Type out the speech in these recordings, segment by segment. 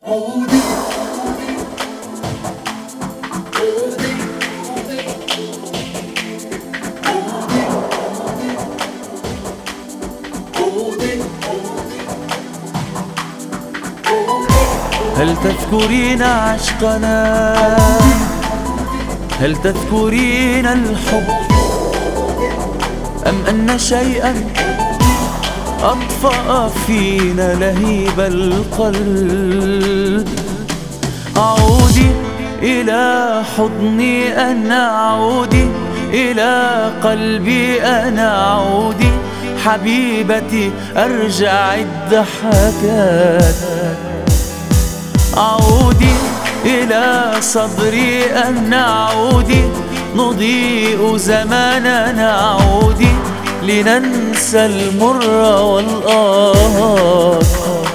عودي هل تذكرين عشقنا؟ هل تذكرين الحب؟ أم أن شيئا أطفأ فينا لهيب القلب؟ عودي إلى حضني أنا، عودي إلى قلبي أنا، عودي حبيبتي أرجع الضحكات. عودي إلى صدري أنا، عودي نضيء زماننا، عودي لننسى المر والآه.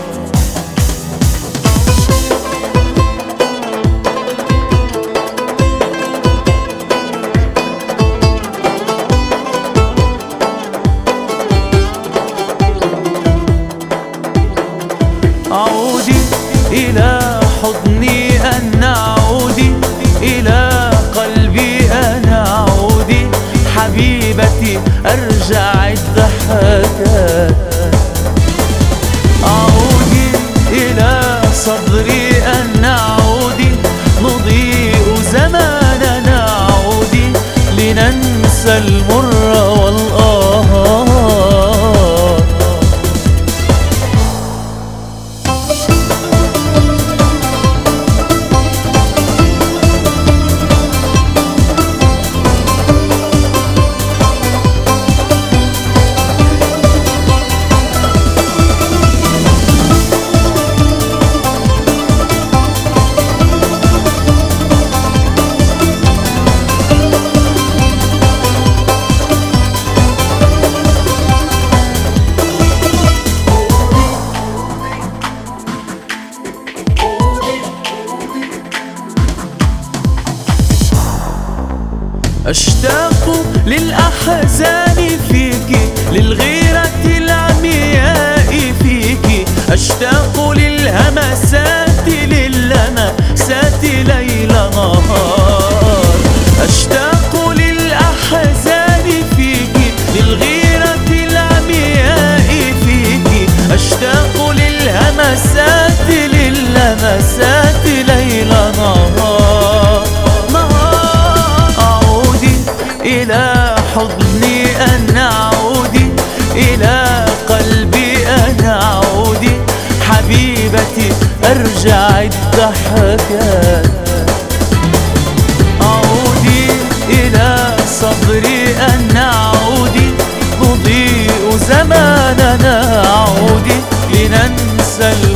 عودي إلى حضني أنا، عودي إلى قلبي أنا، عودي حبيبتي أرجع الضحكات. عودي إلى صدري أنا، عودي نضيء زماننا، عودي لننسى المر والآه. أشتاق للأحزان فيك، للغيرة العمياء فيك، أشتاق للهمسات للمسات ليل نهار. أشتاق للأحزان فيك، للغيرة العمياء فيك، أشتاق للهمسات للمسات ليل نهار. إلى حضني أنا، عودي إلى قلبي أنا، عودي حبيبتي أرجع الضحكات. عودي إلى صدري أنا، عودي نضيء زماننا، عودي لننسى